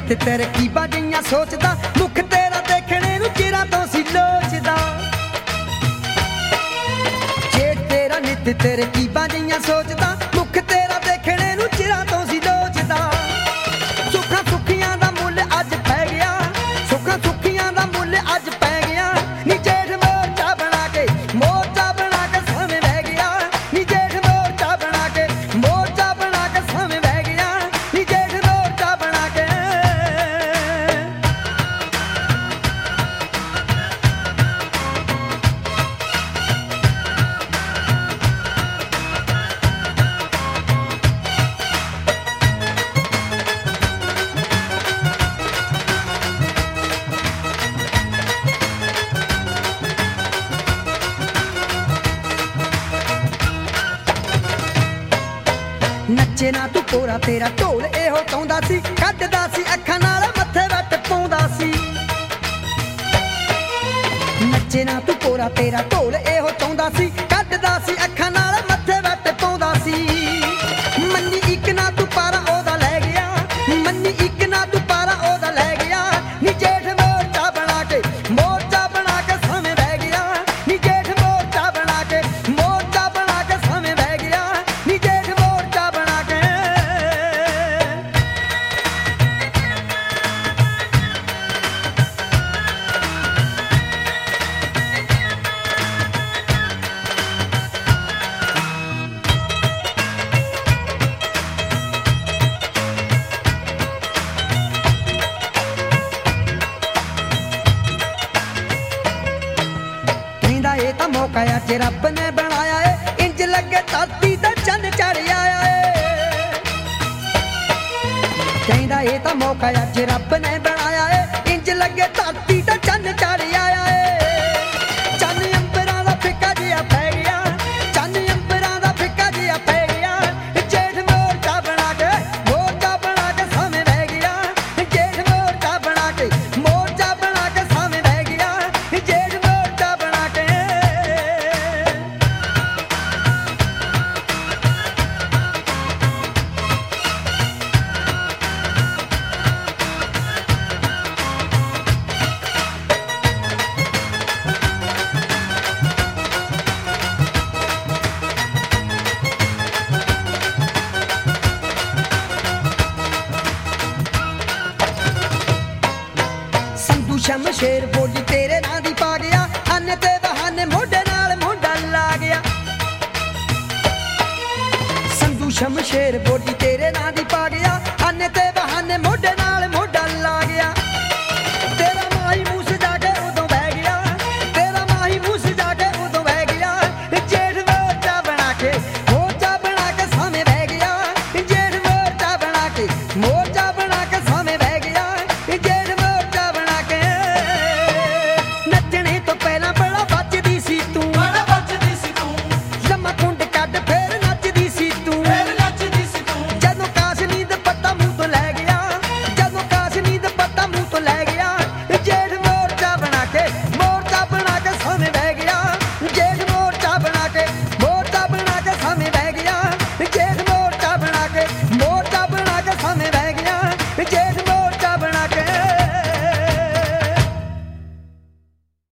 ਨਿੱਤ ਤਰਕੀਬਾਂ ਜਿਹੀਆਂ ਸੋਚਦਾ ਮੁੱਖ ਤੇਰਾ ਦੇਖਣੇ ਨੂੰ ਚਿਰਾਂ ਤੋਂ ਸੀ ਲੋਚਦਾ ਜੇ ਤੇਰਾ ਨਿੱਤ ਤਰਕੀਬਾਂ ਜਿਹੀਆਂ ਸੋਚਦਾ ਮੁੱਖ ਤੇਰਾ ਦੇਖਣੇ ਨੂੰ ਚਿਰਾਂ ਤੋਂ ਸੀ ਲੋਚਦਾ ਸੁੱਖਾਂ ਸੁੱਖੀਆਂ ਦਾ ਮੁੱਲ ਅੱਜ ਪੈ ਗਿਆ ਸੁੱਖਾਂ ਸੁੱਖੀਆਂ ਦਾ ਮੁੱਲ ਅੱਜ ਪੈ ਗਿਆ ਨੀ ਜੇਠ ਮੋਰਚਾ ਬਣਾ ਕੇ ਸਾਵੇਂ ਬਹਿ ਗਿਆ ਨੀ ਜੇਠ ਮੋਰਚਾ ਬਣਾ ਕੇ ਸਾਵੇਂ ਬਹਿ ਗਿਆ ਨੀ ਜੇਠ ਮੋਰਚਾ ਬਣਾ ਕੇ ਨੱਚੇ ਨਾ ਤੂੰ ਕੋਰਾ ਤੇਰਾ ਢੋਲ ਇਹੋ ਟਾਉਂਦਾ ਸੀ ਕੱਢਦਾ ਸੀ ਅੱਖਾਂ ਨਾਲ ਮੱਥੇ ਵੱਟ ਪਾਉਂਦਾ ਸੀ ਨੱਚੇ ਨਾ ਤੂੰ ਕੋਰਾ ਤੇਰਾ ਢੋਲ ਇਹੋ ਟਾਉਂਦਾ ਸੀ ਕੱਢਦਾ ਸੀ ਅੱਖਾਂ ਨਾਲ ਮੱਥੇ ਵੱਟ ਪਾਉਂਦਾ ਸੀ ਮੰਨੀ ਇੱਕ ਨਾ ਤੂੰ ਪਾਰਾ ਉਹਦਾ ਲੈ ਗਿਆ ਮੰਨੀ ਇੱਕ ਨਾ ਤੂੰ ਪਾਰਾ ਉਹਦਾ ਲੈ ਗਿਆ ਨੀ ਜੇਠ ਮੋਰਚਾ ਬਣਾ ਕੇ ਸਾਵੇਂ ਬਹਿ ਗਿਆ ਨੀ ਜੇਠ ਮੋਰਚਾ ਬਣਾ ਕੇ ਸਾਵੇਂ ਬਹਿ ਗਿਆ ਨੀ ਜੇਠ ਮੋਰਚਾ ਬਣਾ ਕੇ ਕਹਿੰਦਾ ਇਹ ਤਾਂ ਮੌਕਾ ਅੱਜ ਰੱਬ ਨੇ ਬਣਾਇਆ ਏ ਇੰਜ ਲੱਗੇ ਧਰਤੀ ਤੇ ਚੰਨ ਚੜ ਆਇਆ ਏ ਕਹਿੰਦਾ ਇਹ ਤਾਂ ਮੌਕਾ ਅੱਜ ਰੱਬ ਨੇ ਬਣਾਇਆ ਏ ਇੰਜ ਲੱਗੇ ਧਰਤੀ ਤੇ ਚੰਨ ਚੜ ਆਇਆ ਏ ਚੰਨ ਅੰਬਰਾਂ ਦਾ ਫਿੱਕਾ ਜਿਹਾ ਪੈ ਗਿਆ ਚੰਨ ਅੰਬਰਾਂ ਦਾ ਫਿੱਕਾ ਜਿਹਾ ਪੈ ਗਿਆ ਜੇਠ ਮੋਰਚਾ ਬਣਾ ਕੇ ਸਾਵੇਂ ਬਹਿ ਗਿਆ ਜੇਠ ਮੋਰਚਾ ਬਣਾ ਕੇ ਸਾਵੇਂ ਬਹਿ ਗਿਆ ਜੇਠ ਮੋਰਚਾ ਬਣਾ ਕੇ ਸੰਧੂ ਸ਼ਮਸ਼ੇਰ ਬੋਲੀ ਤੇਰੇ ਨਾਂ ਦੀ ਪਾ ਗਿਆ ਅੰਨ ਤੇ ਬਹਾਨੇ ਮੋਢੇ ਨਾਲ ਮੋਢਾ ਲਾ ਗਿਆ ਸੰਧੂ ਸ਼ਮਸ਼ੇਰ